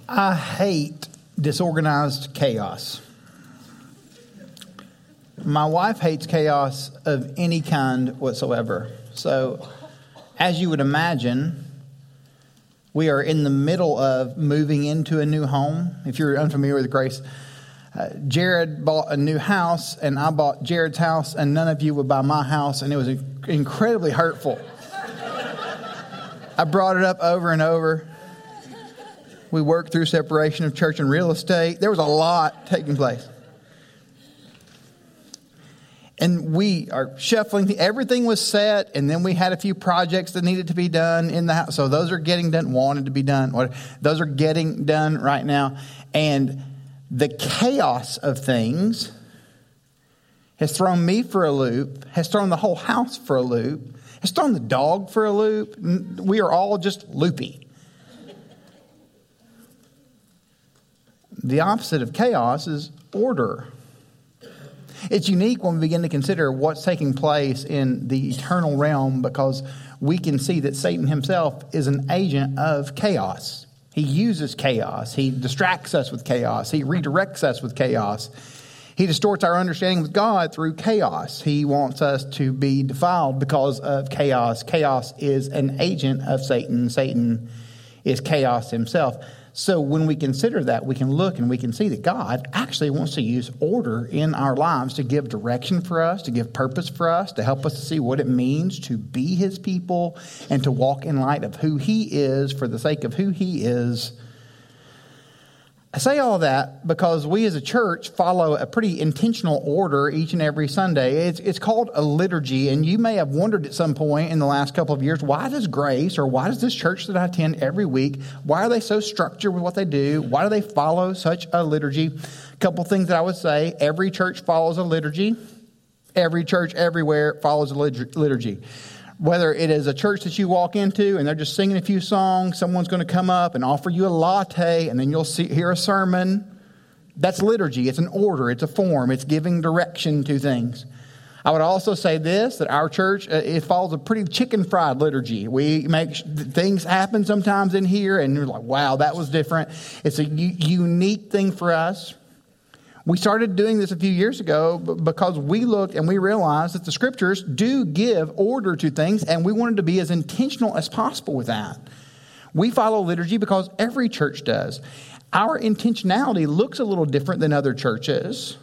I hate disorganized chaos. My wife hates chaos of any kind whatsoever. So, as you would imagine, we are in the middle of moving into a new home. If you're unfamiliar with Grace, Jared bought a new house, and I bought Jared's house, and none of you would buy my house, and it was incredibly hurtful. I brought it up over and over. We worked through separation of church and real estate. There was a lot taking place. And we are shuffling. Everything was set, and then we had a few projects that needed to be done in the house. So those are getting done, wanted to be done. Those are getting done right now. And the chaos of things has thrown me for a loop, has thrown the whole house for a loop, has thrown the dog for a loop. We are all just loopy. The opposite of chaos is order. It's unique when we begin to consider what's taking place in the eternal realm, because we can see that Satan himself is an agent of chaos. He uses chaos. He distracts us with chaos. He redirects us with chaos. He distorts our understanding of God through chaos. He wants us to be defiled because of chaos. Chaos is an agent of Satan. Satan is chaos himself. So when we consider that, we can look and we can see that God actually wants to use order in our lives to give direction for us, to give purpose for us, to help us to see what it means to be his people and to walk in light of who he is for the sake of who he is. I say all that because we as a church follow a pretty intentional order each and every Sunday. It's called a liturgy, and you may have wondered at some point in the last couple of years, why does Grace, or why does this church that I attend every week, why are they so structured with what they do? Why do they follow such a liturgy? A couple things that I would say: every church follows a liturgy. Every church everywhere follows a liturgy. Whether it is a church that you walk into and they're just singing a few songs, someone's going to come up and offer you a latte, and then you'll hear a sermon. That's liturgy. It's an order. It's a form. It's giving direction to things. I would also say this, that our church, it follows a pretty chicken fried liturgy. We make things happen sometimes in here, and you're like, wow, that was different. It's a unique thing for us. We started doing this a few years ago because we looked and we realized that the scriptures do give order to things, and we wanted to be as intentional as possible with that. We follow liturgy because every church does. Our intentionality looks a little different than other churches.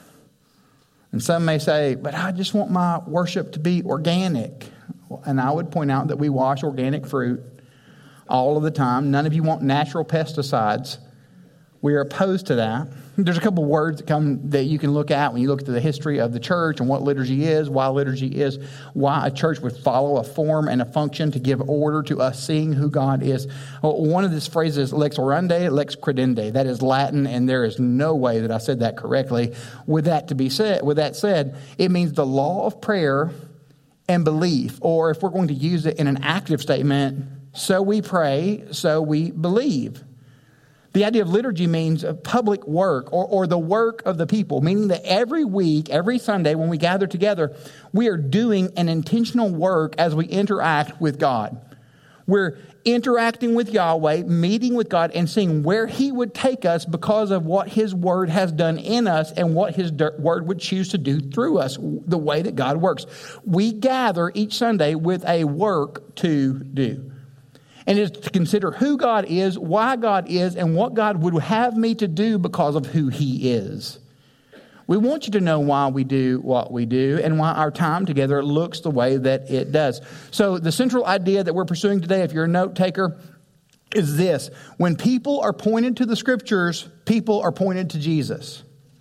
And some may say, but I just want my worship to be organic. And I would point out that we wash organic fruit all of the time. None of you want natural pesticides. We are opposed to that. There's a couple words that you can look at when you look at the history of the church and what liturgy is, why a church would follow a form and a function to give order to us seeing who God is. One of these phrases, lex orandi, lex credende. That is Latin, and there is no way that I said that correctly. With that said, it means the law of prayer and belief, or if we're going to use it in an active statement, so we pray, so we believe. The idea of liturgy means a public work or the work of the people, meaning that every week, every Sunday when we gather together, we are doing an intentional work as we interact with God. We're interacting with Yahweh, meeting with God, and seeing where he would take us because of what his word has done in us and what his word would choose to do through us, the way that God works. We gather each Sunday with a work to do. And it's to consider who God is, why God is, and what God would have me to do because of who he is. We want you to know why we do what we do and why our time together looks the way that it does. So the central idea that we're pursuing today, if you're a note taker, is this: when people are pointed to the scriptures, people are pointed to Jesus.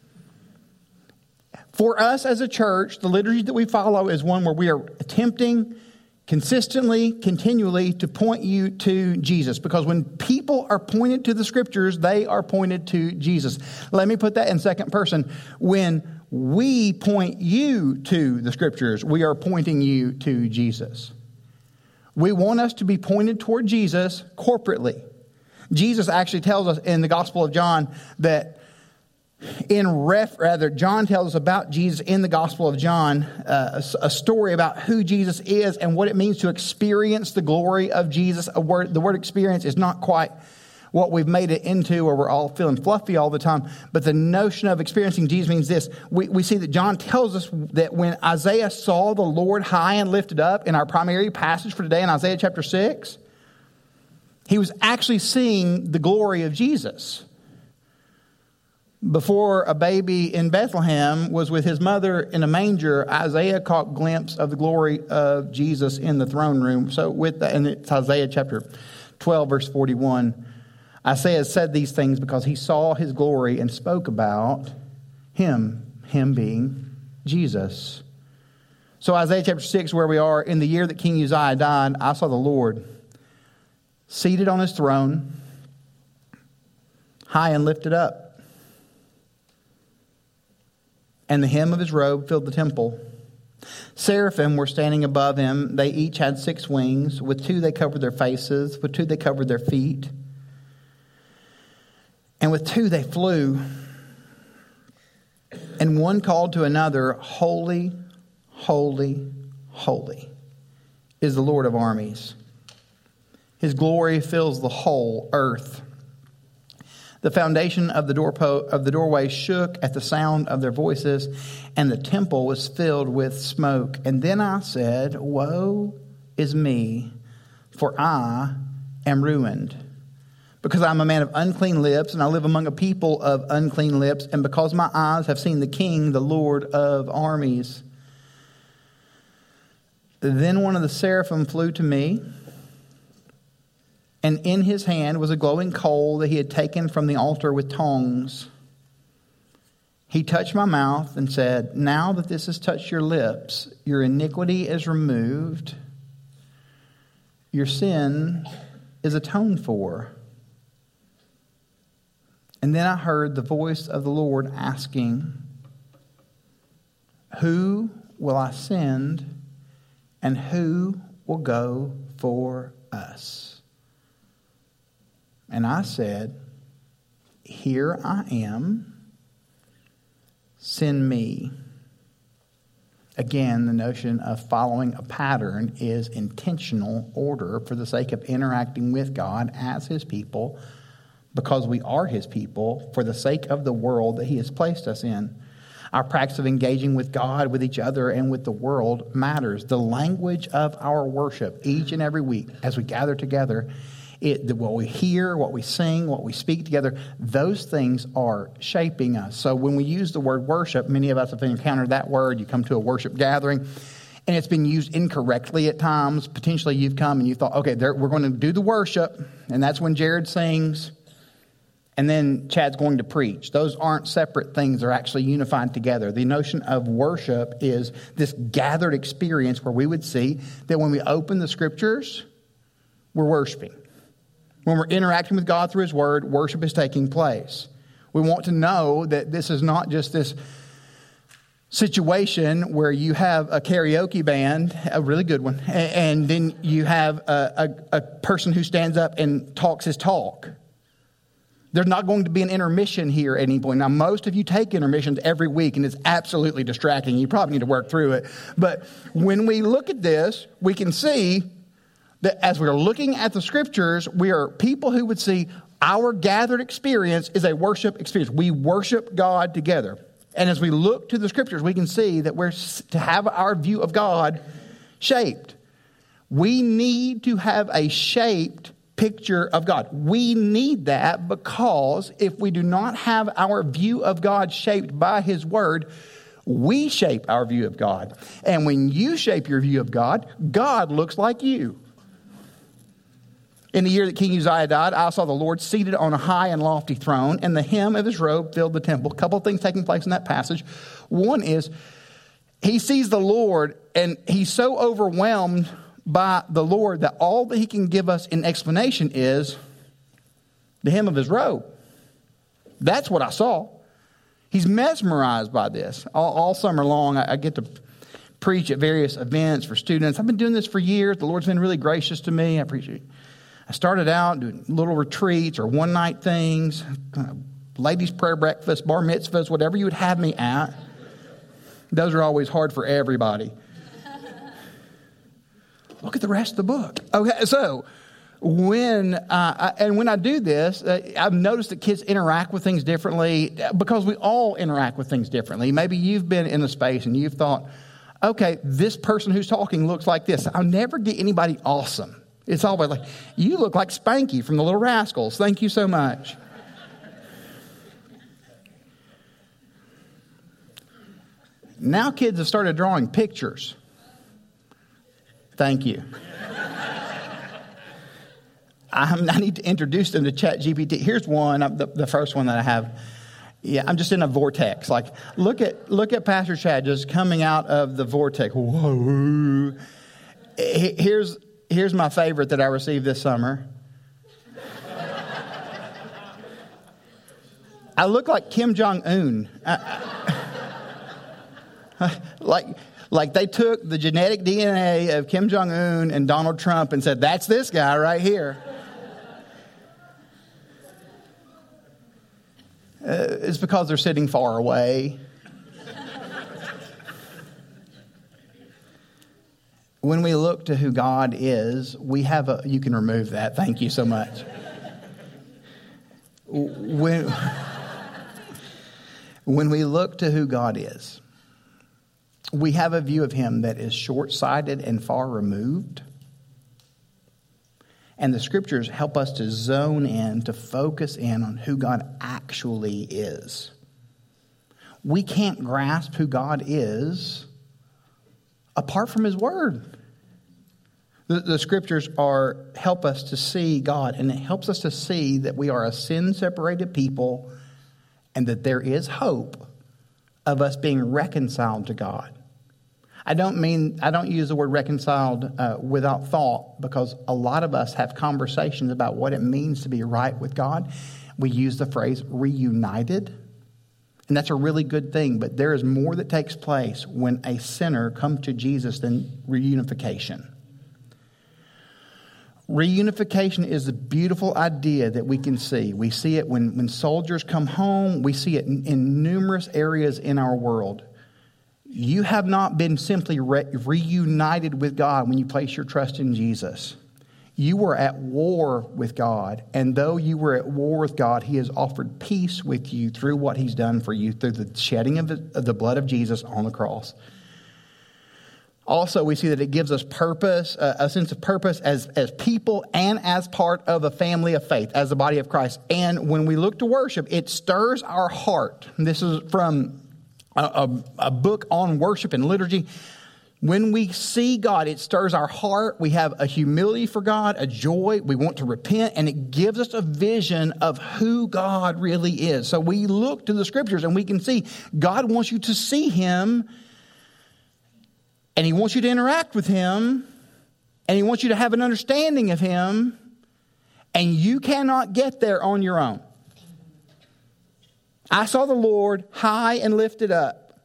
For us as a church, the liturgy that we follow is one where we are attempting consistently, continually to point you to Jesus. Because when people are pointed to the scriptures, they are pointed to Jesus. Let me put that in second person. When we point you to the scriptures, we are pointing you to Jesus. We want us to be pointed toward Jesus corporately. Jesus actually tells us in the Gospel of John that John tells us about Jesus in the Gospel of John, a story about who Jesus is and what it means to experience the glory of Jesus. The word experience is not quite what we've made it into, or we're all feeling fluffy all the time. But the notion of experiencing Jesus means this. We see that John tells us that when Isaiah saw the Lord high and lifted up in our primary passage for today in Isaiah chapter 6, he was actually seeing the glory of Jesus. Before a baby in Bethlehem was with his mother in a manger, Isaiah caught a glimpse of the glory of Jesus in the throne room. So with that, and it's Isaiah chapter 12, verse 41. Isaiah said these things because he saw his glory and spoke about him being Jesus. So Isaiah chapter 6, where we are, in the year that King Uzziah died, I saw the Lord seated on his throne, high and lifted up. And the hem of his robe filled the temple. Seraphim were standing above him. They each had 6 wings. With 2 they covered their faces. With 2 they covered their feet. And with 2 they flew. And one called to another, Holy, holy, holy is the Lord of armies. His glory fills the whole earth. The foundation of the doorway shook at the sound of their voices, and the temple was filled with smoke. And then I said, Woe is me, for I am ruined, because I am a man of unclean lips, and I live among a people of unclean lips, and because my eyes have seen the King, the Lord of armies. Then one of the seraphim flew to me, and in his hand was a glowing coal that he had taken from the altar with tongs. He touched my mouth and said, Now that this has touched your lips, your iniquity is removed, your sin is atoned for. And then I heard the voice of the Lord asking, Who will I send, and who will go for us? And I said, Here I am, send me. Again, the notion of following a pattern is intentional order for the sake of interacting with God as his people, because we are his people, for the sake of the world that he has placed us in. Our practice of engaging with God, with each other, and with the world matters. The language of our worship each and every week as we gather together, what we hear, what we sing, what we speak together, those things are shaping us. So when we use the word worship, many of us have encountered that word. You come to a worship gathering, and it's been used incorrectly at times. Potentially you've come and you thought, okay, we're going to do the worship, and that's when Jared sings, and then Chad's going to preach. Those aren't separate things. They're actually unified together. The notion of worship is this gathered experience where we would see that when we open the Scriptures, we're worshiping. When we're interacting with God through his word, worship is taking place. We want to know that this is not just this situation where you have a karaoke band, a really good one, and then you have a person who stands up and talks his talk. There's not going to be an intermission here at any point. Now, most of you take intermissions every week, and it's absolutely distracting. You probably need to work through it. But when we look at this, we can see that as we're looking at the Scriptures, we are people who would see our gathered experience is a worship experience. We worship God together. And as we look to the Scriptures, we can see that we're to have our view of God shaped. We need to have a shaped picture of God. We need that because if we do not have our view of God shaped by his word, we shape our view of God. And when you shape your view of God, God looks like you. In the year that King Uzziah died, I saw the Lord seated on a high and lofty throne, and the hem of his robe filled the temple. A couple of things taking place in that passage. One is he sees the Lord, and he's so overwhelmed by the Lord that all that he can give us in explanation is the hem of his robe. That's what I saw. He's mesmerized by this. All summer long, I get to preach at various events for students. I've been doing this for years. The Lord's been really gracious to me. I appreciate it. I started out doing little retreats or one-night things, ladies' prayer breakfast, bar mitzvahs, whatever you would have me at. Those are always hard for everybody. Look at the rest of the book. Okay, so when I do this, I've noticed that kids interact with things differently because we all interact with things differently. Maybe you've been in a space and you've thought, okay, this person who's talking looks like this. I'll never get anybody awesome. It's always like, you look like Spanky from the Little Rascals. Thank you so much. Now kids have started drawing pictures. Thank you. I need to introduce them to ChatGPT. Here's one, the first one that I have. Yeah, I'm just in a vortex. Like, look at Pastor Chad just coming out of the vortex. Whoa. Here's my favorite that I received this summer. I look like Kim Jong-un. Like they took the genetic DNA of Kim Jong-un and Donald Trump and said, that's this guy right here. It's because they're sitting far away. When we look to who God is, we have you can remove that. Thank you so much. When we look to who God is, we have a view of him that is short-sighted and far removed. And the scriptures help us to zone in, to focus in on who God actually is. We can't grasp who God is apart from his word. The scriptures help us to see God, and it helps us to see that we are a sin-separated people and that there is hope of us being reconciled to God. I don't use the word reconciled without thought, because a lot of us have conversations about what it means to be right with God. We use the phrase reunited, and that's a really good thing, but there is more that takes place when a sinner comes to Jesus than reunification. Reunification is a beautiful idea that we can see. We see it when soldiers come home. We see it in numerous areas in our world. You have not been simply reunited with God when you place your trust in Jesus. You were at war with God, and though you were at war with God, he has offered peace with you through what he's done for you, through the shedding of the blood of Jesus on the cross. Also, we see that it gives us purpose, a sense of purpose as people and as part of a family of faith, as the body of Christ. And when we look to worship, it stirs our heart. This is from a book on worship and liturgy. When we see God, it stirs our heart. We have a humility for God, a joy. We want to repent, and it gives us a vision of who God really is. So we look to the scriptures and we can see God wants you to see him, and he wants you to interact with him, and he wants you to have an understanding of him, and you cannot get there on your own. I saw the Lord high and lifted up.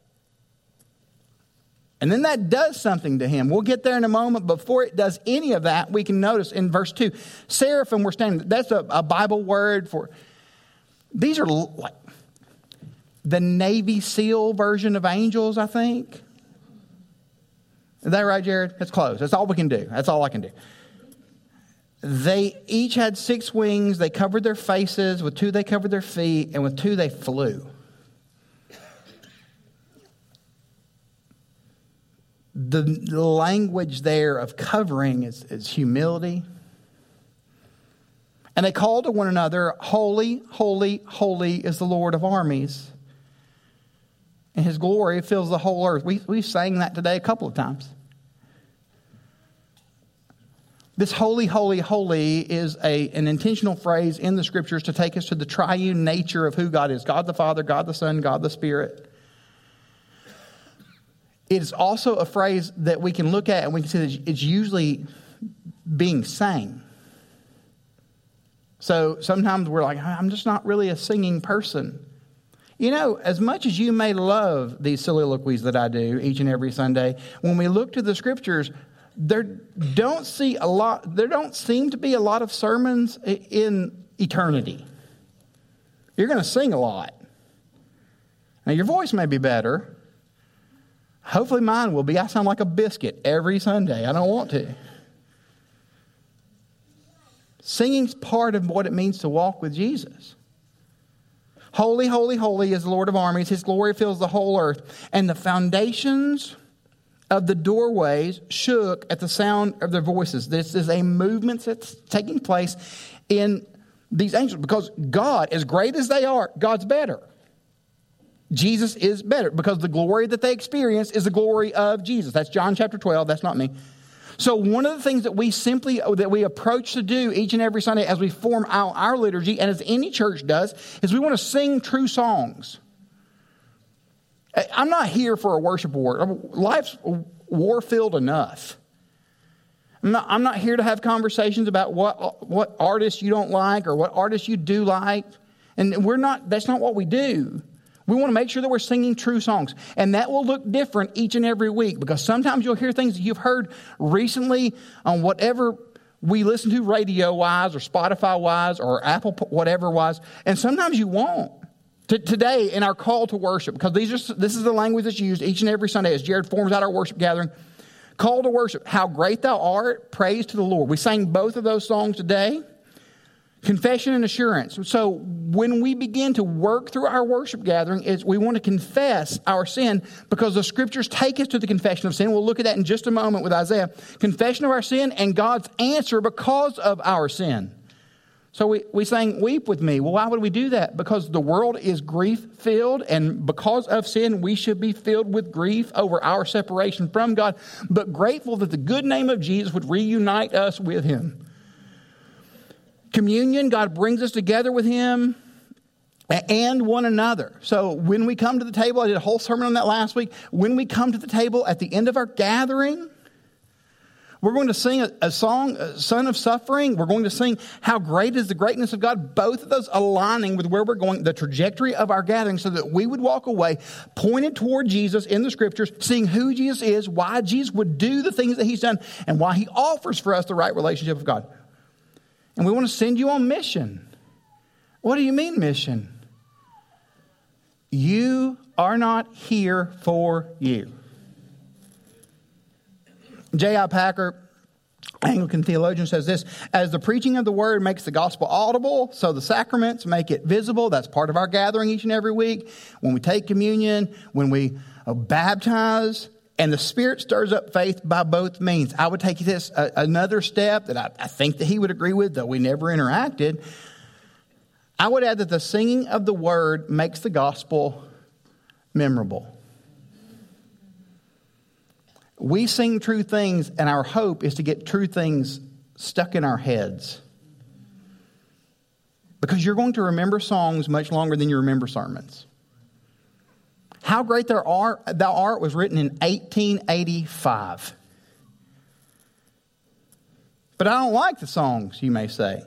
And then that does something to him. We'll get there in a moment. Before it does any of that, we can notice in verse 2, seraphim were standing. That's a Bible word for, these are like the Navy SEAL version of angels, I think. Is that right, Jared? That's close. That's all we can do. That's all I can do. They each had 6 wings. They covered their faces. With 2, they covered their feet. And with 2, they flew. The language there of covering is humility. And they called to one another, holy, holy, holy is the Lord of armies. And his glory fills the whole earth. We sang that today a couple of times. This holy, holy, holy is an intentional phrase in the scriptures to take us to the triune nature of who God is. God the Father, God the Son, God the Spirit. It's also a phrase that we can look at and we can see that it's usually being sang. So sometimes we're like, I'm just not really a singing person. You know, as much as you may love these soliloquies that I do each and every Sunday, when we look to the scriptures, there don't seem to be a lot of sermons in eternity. You're going to sing a lot. Now, your voice may be better. Hopefully mine will be. I sound like a biscuit every Sunday. I don't want to. Singing's part of what it means to walk with Jesus. Holy, holy, holy is the Lord of armies. His glory fills the whole earth. And the foundations of the doorways shook at the sound of their voices. This is a movement that's taking place in these angels. Because God, as great as they are, God's better. Jesus is better. Because the glory that they experience is the glory of Jesus. That's John chapter 12. That's not me. So one of the things that we approach to do each and every Sunday as we form our liturgy, and as any church does, is we want to sing true songs. I'm not here for a worship award. Life's war-filled enough. I'm not here to have conversations about what artists you don't like or what artists you do like. And that's not what we do. We want to make sure that we're singing true songs. And that will look different each and every week, because sometimes you'll hear things that you've heard recently on whatever we listen to radio-wise or Spotify-wise or Apple whatever-wise. And sometimes you won't. Today, in our call to worship, because this is the language that's used each and every Sunday as Jared forms out our worship gathering. Call to worship, how great thou art, praise to the Lord. We sang both of those songs today. Confession and assurance. So when we begin to work through our worship gathering, we want to confess our sin, because the scriptures take us to the confession of sin. We'll look at that in just a moment with Isaiah. Confession of our sin and God's answer because of our sin. So we sang, weep with me. Well, why would we do that? Because the world is grief-filled, and because of sin, we should be filled with grief over our separation from God, but grateful that the good name of Jesus would reunite us with Him. Communion, God brings us together with Him and one another. So when we come to the table, I did a whole sermon on that last week. When we come to the table at the end of our gathering, we're going to sing a song, Son of Suffering. We're going to sing How Great is the Greatness of God. Both of those aligning with where we're going, the trajectory of our gathering, so that we would walk away pointed toward Jesus in the scriptures, seeing who Jesus is, why Jesus would do the things that He's done, and why He offers for us the right relationship with God. And we want to send you on mission. What do you mean mission? You are not here for you. J.I. Packer, Anglican theologian, says this: as the preaching of the word makes the gospel audible, so the sacraments make it visible. That's part of our gathering each and every week. When we take communion, when we baptize, and the Spirit stirs up faith by both means. I would take this another step that I think that he would agree with, though we never interacted. I would add that the singing of the word makes the gospel memorable. We sing true things, and our hope is to get true things stuck in our heads. Because you're going to remember songs much longer than you remember sermons. How Great Thou Art was written in 1885. But I don't like the songs, you may say.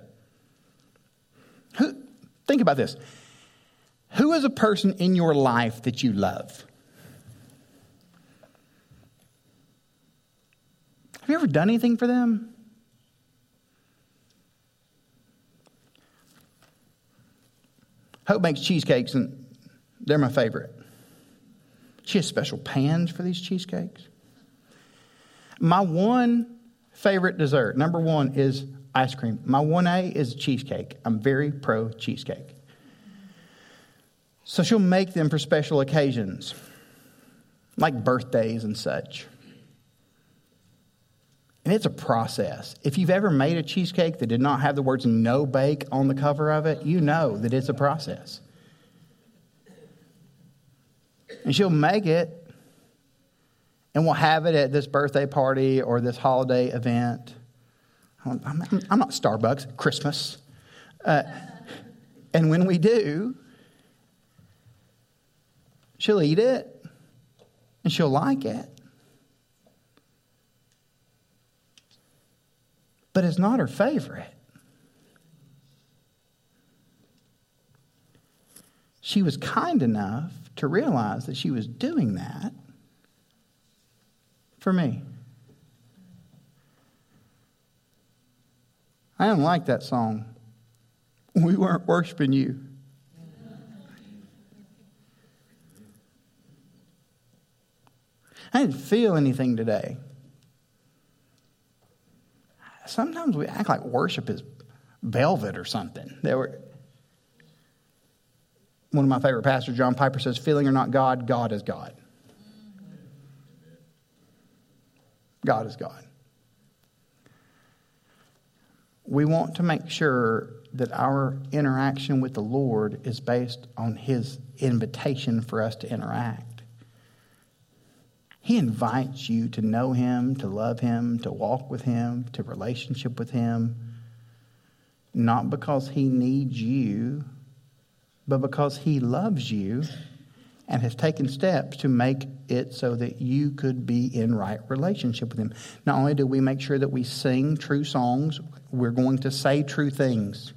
Think about this. Who is a person in your life that you love? Have you ever done anything for them? Hope makes cheesecakes, and they're my favorite. She has special pans for these cheesecakes. My one favorite dessert, number one, is ice cream. My 1A is cheesecake. I'm very pro cheesecake. So she'll make them for special occasions, like birthdays and such. And it's a process. If you've ever made a cheesecake that did not have the words "no bake" on the cover of it, you know that it's a process. And she'll make it, and we'll have it at this birthday party or this holiday event. I'm not Starbucks, Christmas. And when we do, she'll eat it, and she'll like it. But it's not her favorite. She was kind enough to realize that she was doing that for me. I didn't like that song. We weren't worshiping you. I didn't feel anything today. Sometimes we act like worship is velvet or something. One of my favorite pastors, John Piper, says, feeling or not God, God is God. God is God. We want to make sure that our interaction with the Lord is based on His invitation for us to interact. He invites you to know Him, to love Him, to walk with Him, to relationship with Him, not because He needs you, but because He loves you and has taken steps to make it so that you could be in right relationship with Him. Not only do we make sure that we sing true songs, we're going to say true things.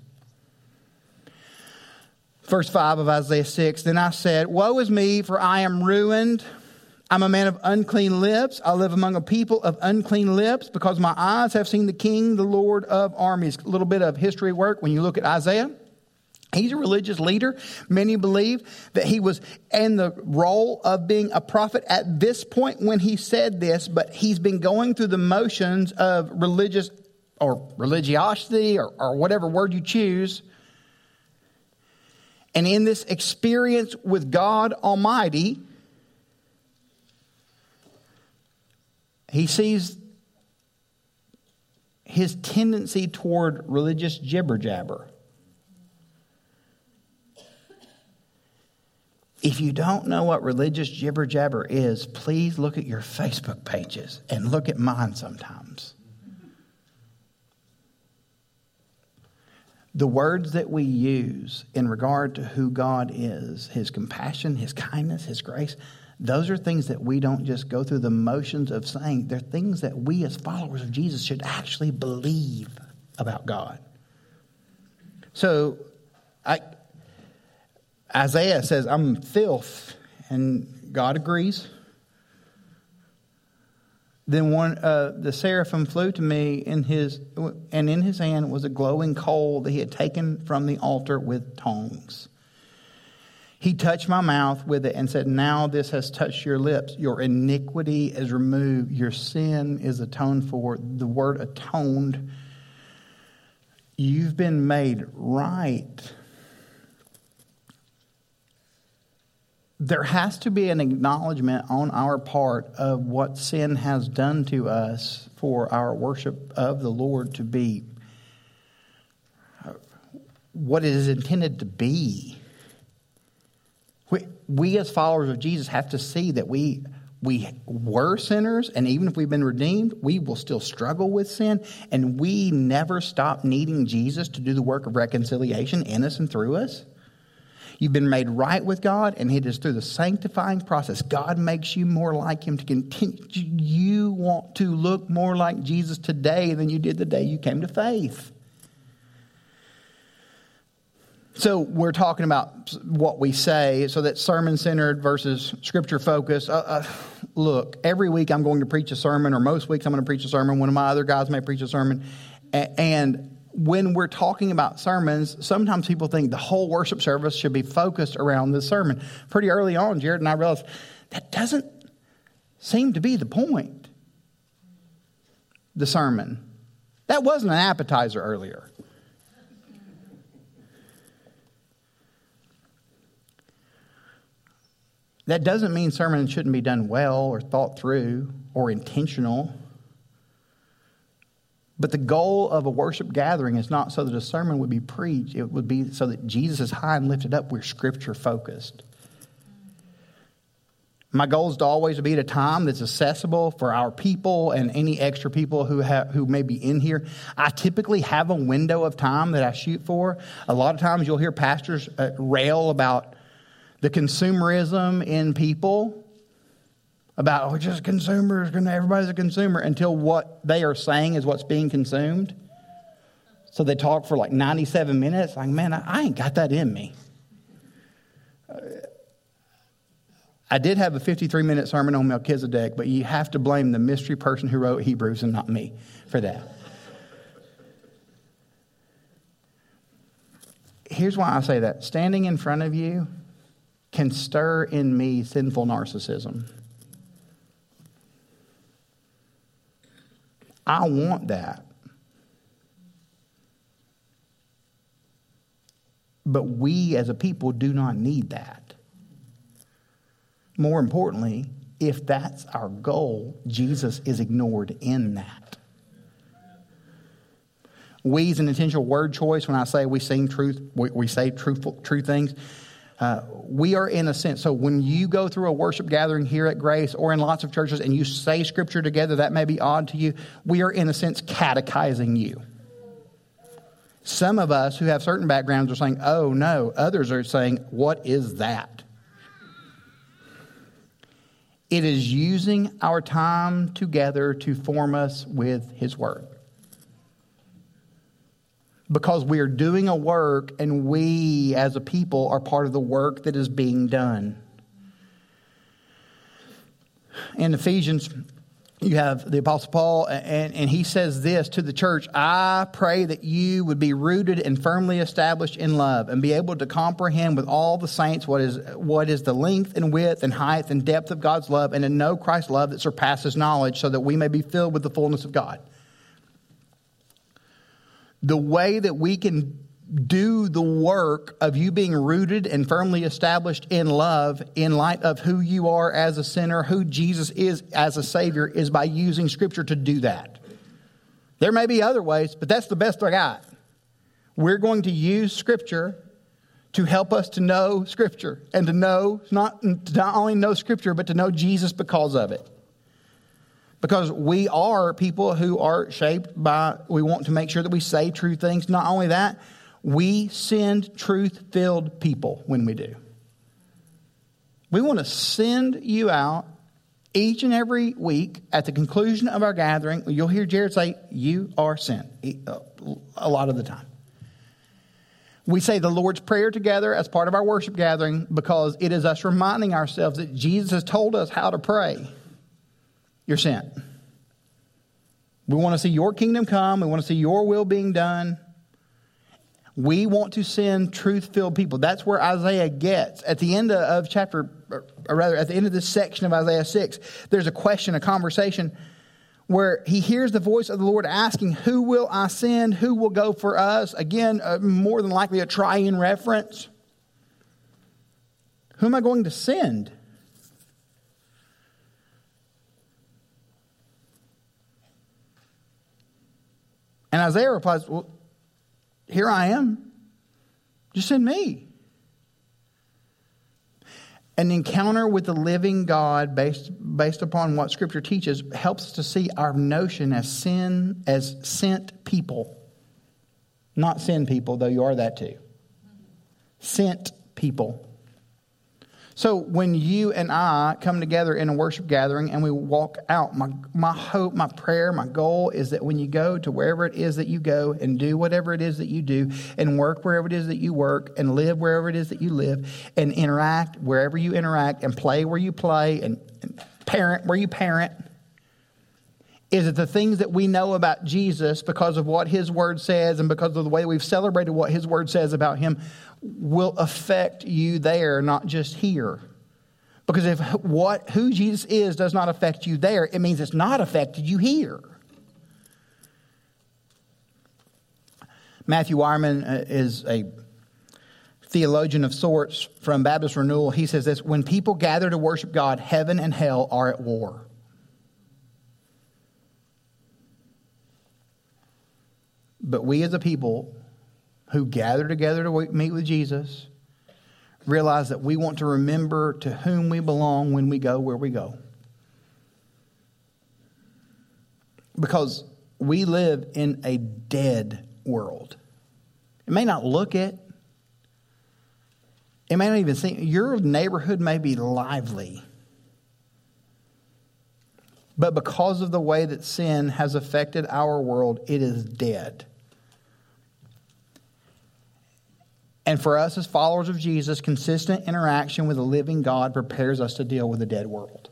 Verse 5 of Isaiah 6, then I said, woe is me, for I am ruined. I'm a man of unclean lips. I live among a people of unclean lips because my eyes have seen the King, the Lord of armies. A little bit of history work when you look at Isaiah. He's a religious leader. Many believe that he was in the role of being a prophet at this point when he said this, but he's been going through the motions of religious or religiosity or whatever word you choose. And in this experience with God Almighty, he sees his tendency toward religious jibber-jabber. If you don't know what religious jibber-jabber is, please look at your Facebook pages and look at mine sometimes. The words that we use in regard to who God is, His compassion, His kindness, His grace, those are things that we don't just go through the motions of saying. They're things that we as followers of Jesus should actually believe about God. So, Isaiah says, I'm filth, and God agrees. Then the seraphim flew to me, and in his hand was a glowing coal that he had taken from the altar with tongs. He touched my mouth with it and said, now this has touched your lips. Your iniquity is removed. Your sin is atoned for. The word atoned, you've been made right. There has to be an acknowledgement on our part of what sin has done to us for our worship of the Lord to be what it is intended to be. We as followers of Jesus have to see that we were sinners, and even if we've been redeemed, we will still struggle with sin, and we never stop needing Jesus to do the work of reconciliation in us and through us. You've been made right with God, and it is through the sanctifying process. God makes you more like Him to continue. You want to look more like Jesus today than you did the day you came to faith. So we're talking about what we say, so that's sermon-centered versus scripture-focused. Look, every week I'm going to preach a sermon, or most weeks I'm going to preach a sermon. One of my other guys may preach a sermon. And when we're talking about sermons, sometimes people think the whole worship service should be focused around this sermon. Pretty early on, Jared and I realized that doesn't seem to be the point. The sermon. That wasn't an appetizer earlier. That doesn't mean sermons shouldn't be done well or thought through or intentional. But the goal of a worship gathering is not so that a sermon would be preached. It would be so that Jesus is high and lifted up. We're scripture focused. My goal is to always be at a time that's accessible for our people and any extra people who may be in here. I typically have a window of time that I shoot for. A lot of times you'll hear pastors rail about the consumerism in people. About, we're just consumers, everybody's a consumer, until what they are saying is what's being consumed. So they talk for like 97 minutes. Like, man, I ain't got that in me. I did have a 53-minute sermon on Melchizedek, but you have to blame the mystery person who wrote Hebrews and not me for that. Here's why I say that. Standing in front of you can stir in me sinful narcissism. I want that. But we as a people do not need that. More importantly, if that's our goal, Jesus is ignored in that. We is an intentional word choice. When I say we sing truth, we say true things. We are in a sense. So when you go through a worship gathering here at Grace or in lots of churches and you say scripture together, that may be odd to you. We are in a sense catechizing you. Some of us who have certain backgrounds are saying, oh no. Others are saying, what is that? It is using our time together to form us with His Word. Because we are doing a work and we as a people are part of the work that is being done. In Ephesians, you have the Apostle Paul, and he says this to the church: I pray that you would be rooted and firmly established in love and be able to comprehend with all the saints what is the length and width and height and depth of God's love, and to know Christ's love that surpasses knowledge, so that we may be filled with the fullness of God. The way that we can do the work of you being rooted and firmly established in love in light of who you are as a sinner, who Jesus is as a Savior, is by using Scripture to do that. There may be other ways, but that's the best I got. We're going to use Scripture to help us to know Scripture and to not only know Scripture, but to know Jesus because of it. Because we are people who are shaped by, we want to make sure that we say true things. Not only that, we send truth-filled people when we do. We want to send you out each and every week at the conclusion of our gathering. You'll hear Jared say, you are sent, a lot of the time. We say the Lord's Prayer together as part of our worship gathering because it is us reminding ourselves that Jesus has told us how to pray. You're sent. We want to see your kingdom come. We want to see your will being done. We want to send truth-filled people. That's where Isaiah gets. At the end of at the end of this section of Isaiah 6, there's a question, a conversation, where he hears the voice of the Lord asking, who will I send? Who will go for us? Again, more than likely a triune reference. Who am I going to send? And Isaiah replies, well, here I am. Just send me. An encounter with the living God based upon what Scripture teaches helps us to see our notion as sent people. Not sin people, though you are that too. Sent people. So when you and I come together in a worship gathering and we walk out, my hope, my prayer, my goal is that when you go to wherever it is that you go and do whatever it is that you do and work wherever it is that you work and live wherever it is that you live and interact wherever you interact and play where you play and parent where you parent, is that the things that we know about Jesus because of what His Word says and because of the way we've celebrated what His Word says about Him will affect you there, not just here. Because if who Jesus is does not affect you there, it means it's not affected you here. Matthew Wireman is a theologian of sorts from Baptist Renewal. He says this: when people gather to worship God, heaven and hell are at war. But we as a people who gather together to meet with Jesus realize that we want to remember to whom we belong when we go where we go. Because we live in a dead world. It may not look it. It may not even seem, your neighborhood may be lively. But because of the way that sin has affected our world, it is dead. And for us as followers of Jesus, consistent interaction with the living God prepares us to deal with a dead world.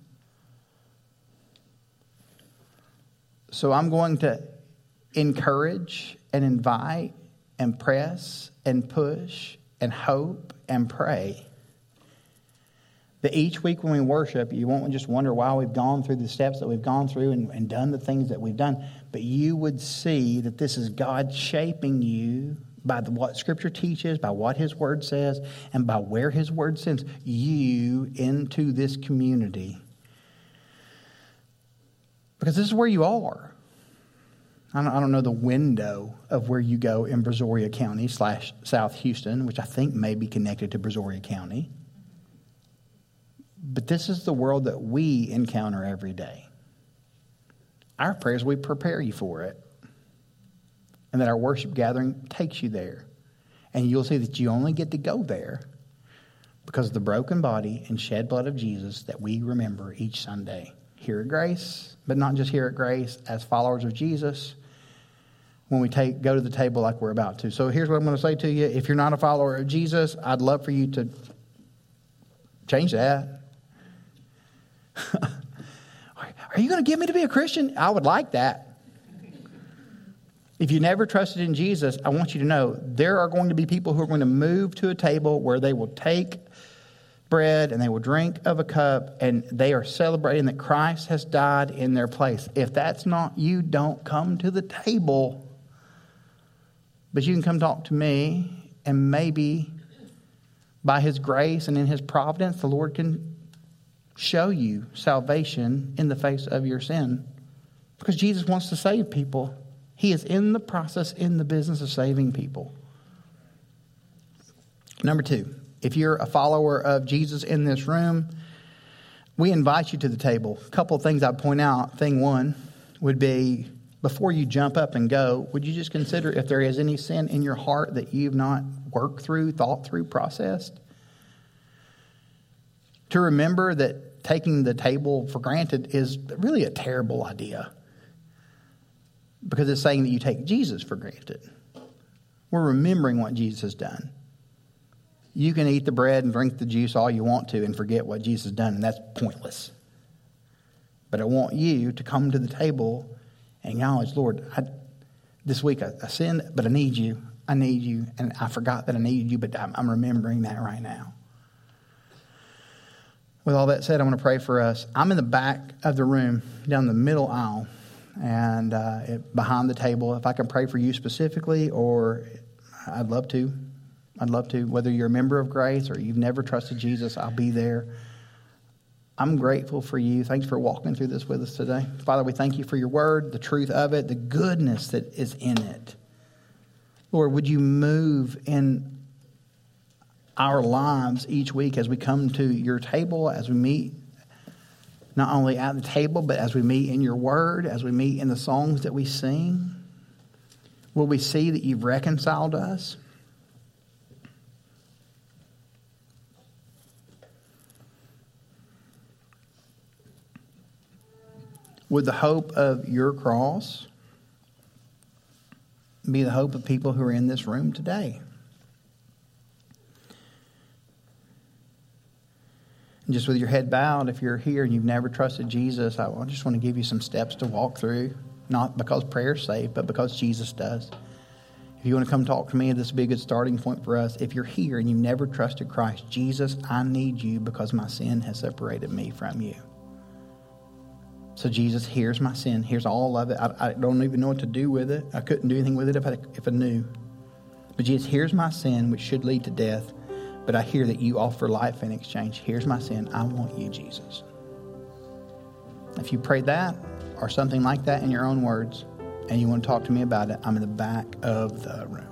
So I'm going to encourage and invite and press and push and hope and pray that each week when we worship, you won't just wonder why we've gone through the steps that we've gone through and done the things that we've done, but you would see that this is God shaping you by what Scripture teaches, by what His Word says, and by where His Word sends you into this community. Because this is where you are. I don't know the window of where you go in Brazoria County / South Houston, which I think may be connected to Brazoria County. But this is the world that we encounter every day. Our prayers, we prepare you for it. And that our worship gathering takes you there. And you'll see that you only get to go there because of the broken body and shed blood of Jesus that we remember each Sunday here at Grace, but not just here at Grace, as followers of Jesus, when we go to the table like we're about to. So here's what I'm going to say to you. If you're not a follower of Jesus, I'd love for you to change that. Are you going to get me to be a Christian? I would like that. If you never trusted in Jesus, I want you to know there are going to be people who are going to move to a table where they will take bread and they will drink of a cup and they are celebrating that Christ has died in their place. If that's not you, don't come to the table. But you can come talk to me, and maybe by His grace and in His providence, the Lord can show you salvation in the face of your sin. Because Jesus wants to save people. He is in the process, in the business of saving people. Number 2, if you're a follower of Jesus in this room, we invite you to the table. A couple of things I'd point out. Thing 1 would be, before you jump up and go, would you just consider if there is any sin in your heart that you've not worked through, thought through, processed? To remember that taking the table for granted is really a terrible idea. Because it's saying that you take Jesus for granted. We're remembering what Jesus has done. You can eat the bread and drink the juice all you want to and forget what Jesus has done, and that's pointless. But I want you to come to the table and acknowledge, Lord, this week I sinned, but I need you. I need you, and I forgot that I needed you, but I'm remembering that right now. With all that said, I'm going to pray for us. I'm in the back of the room, down the middle aisle, and behind the table. If I can pray for you specifically, or I'd love to. I'd love to. Whether you're a member of Grace or you've never trusted Jesus, I'll be there. I'm grateful for you. Thanks for walking through this with us today. Father, we thank you for your word, the truth of it, the goodness that is in it. Lord, would you move in our lives each week as we come to your table, as we meet not only at the table, but as we meet in your word, as we meet in the songs that we sing. Will we see that you've reconciled us? Would the hope of your cross be the hope of people who are in this room today? And just with your head bowed, if you're here and you've never trusted Jesus, I just want to give you some steps to walk through. Not because prayer's safe, but because Jesus does. If you want to come talk to me, this would be a good starting point for us. If you're here and you've never trusted Christ, Jesus, I need you because my sin has separated me from you. So Jesus, here's my sin. Here's all of it. I don't even know what to do with it. I couldn't do anything with it if I knew. But Jesus, here's my sin, which should lead to death. But I hear that you offer life in exchange. Here's my sin. I want you, Jesus. If you prayed that or something like that in your own words and you want to talk to me about it, I'm in the back of the room.